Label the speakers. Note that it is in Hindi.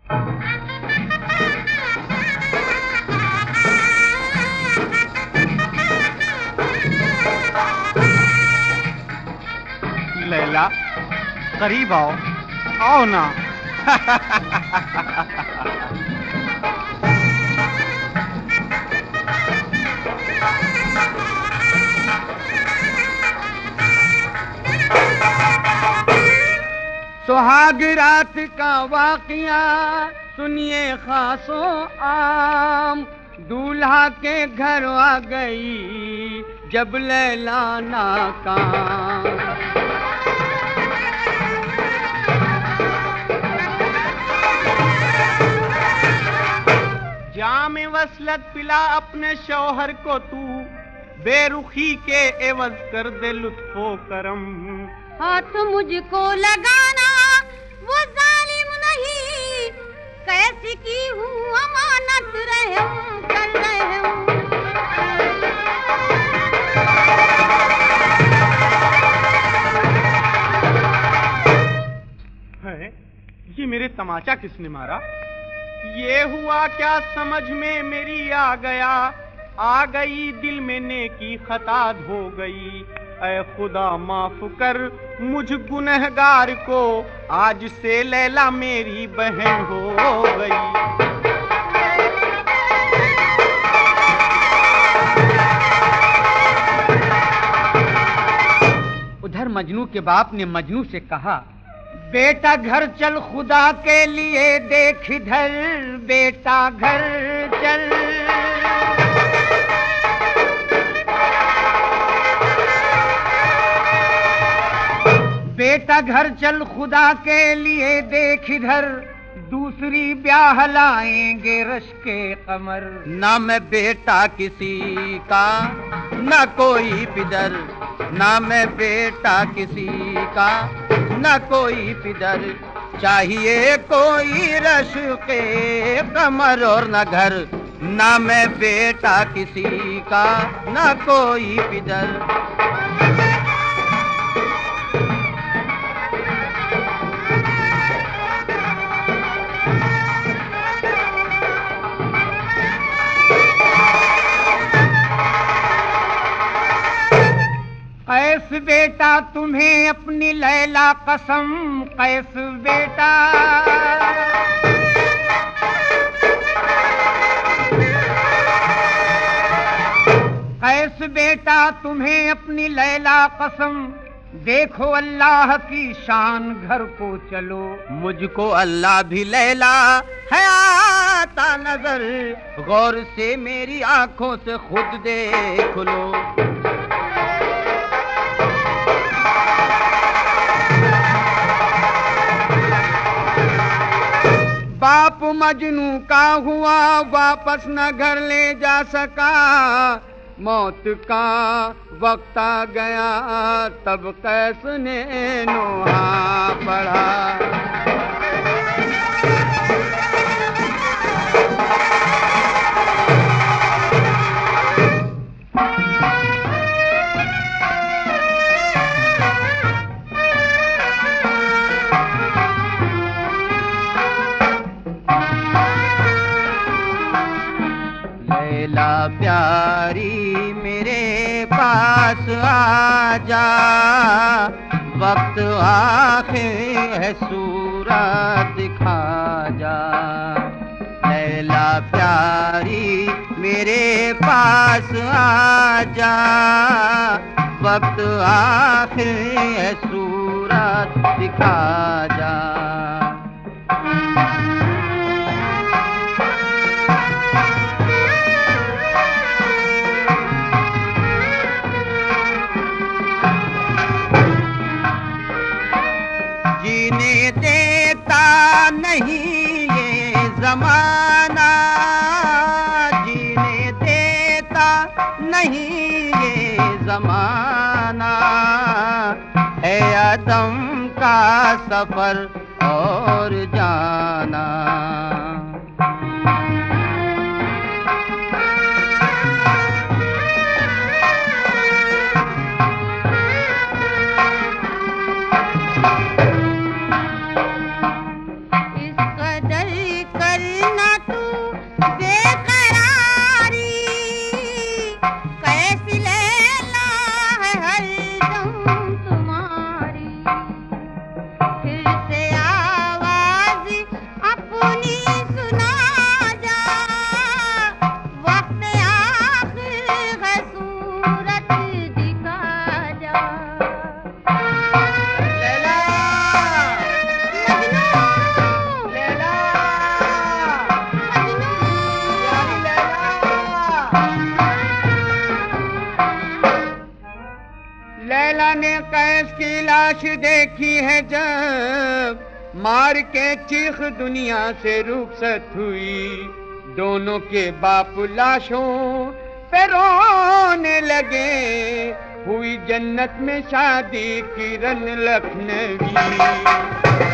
Speaker 1: लैला, करीब आओ, आओ ना। सुहाग रात का वाकया सुनिए खासो आम, दूल्हा के घर आ गई जब लैला नाकाम। जाम वसलत पिला अपने शौहर को तू, बेरुखी के एवज कर दे लुत्फो करम।
Speaker 2: हाथ मुझको लगाना वो जालिम नहीं, कैसी की हूँ अमानत रहम कर रहम।
Speaker 1: है ये मेरे तमाचा किसने मारा? ये हुआ क्या समझ में मेरी आ गई दिल में नेकी खता हो गई। ऐ खुदा माफ कर मुझ गुनहगार को, आज से लैला मेरी बहन हो गई। उधर मजनू के बाप ने मजनू से कहा, बेटा घर चल खुदा के लिए देख इधर, बेटा घर चल। बेटा घर चल खुदा के लिए देख इधर, दूसरी ब्याह लाएंगे रश के कमर। ना मैं बेटा किसी का ना कोई पिदर, ना मैं बेटा किसी का ना कोई पिदर, चाहिए कोई रश के कमर और न घर। ना मैं बेटा किसी का ना कोई पिदर। कैस बेटा तुम्हें अपनी लैला कसम, कैस बेटा कैस बेटा तुम्हें अपनी लैला कसम, देखो अल्लाह की शान घर को चलो। मुझको अल्लाह भी लैला है आता नजर, गौर से मेरी आंखों से खुद देख लो। बाप मजनू का हुआ वापस न घर ले जा सका, मौत का वक्त आ गया तब कैस ने नोहा पड़ा। लैला प्यारी मेरे पास आ जा, वक्त आखिर है सूरत दिखा जा। लैला प्यारी मेरे पास आ जा, वक्त आखिर है सूरत दिखा जा। जीने देता नहीं ये जमाना, जीने देता नहीं ये जमाना, है आदम का सफर और जाना। लाश देखी है जब मार के चीख दुनिया से रुखसत हुई, दोनों के बाप लाशों पे रोने लगे, हुई जन्नत में शादी किरण लखनवी।